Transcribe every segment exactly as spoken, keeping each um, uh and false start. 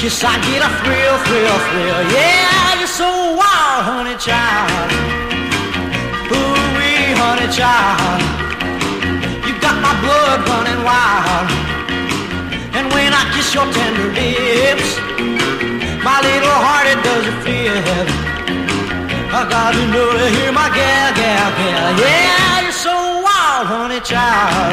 kiss I get a thrill, thrill, thrill. Yeah, you're so wild, honey child. Ooh-wee, honey child. You got my blood running wild. And when I kiss your tender lips, my little heart, it doesn't feel. I gotta know to hear my gal, gal, gal. Yeah, you're so wild, honey child.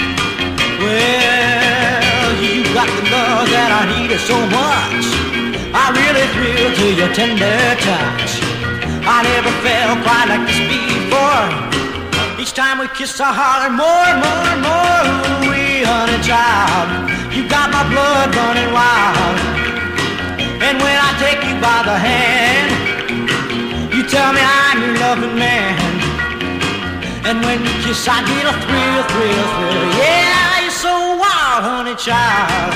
Well, you got the love that I needed so much. I really thrill to your tender touch. I never felt quite like this before. Each time we kiss, I holler more, more, more. Ooh-wee, honey child. You got my blood running wild. And when I take you by the hand, you tell me I'm your loving man. And when you kiss, I get a thrill, thrill, thrill. Yeah, you're so wild, honey child.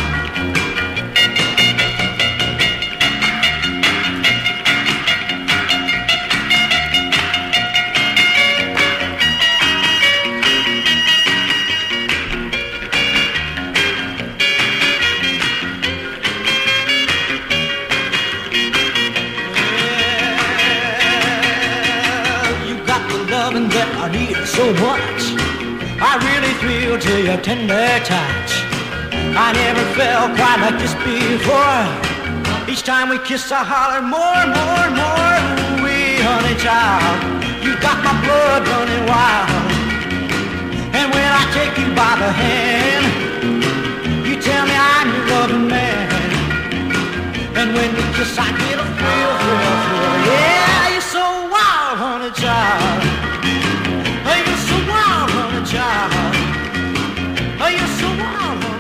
That I need so much. I really thrill to your tender touch. I never felt quite like this before. Each time we kiss, I holler more, more, more. Ooh-wee, honey child. You got my blood running wild. And when I take you by the hand, you tell me I'm your loving man. And when we kiss, I get a thrill, thrill, thrill. Yeah, you're so wild, honey child. Oh, you're so wild, honey child. Oh, you're so wild, honey.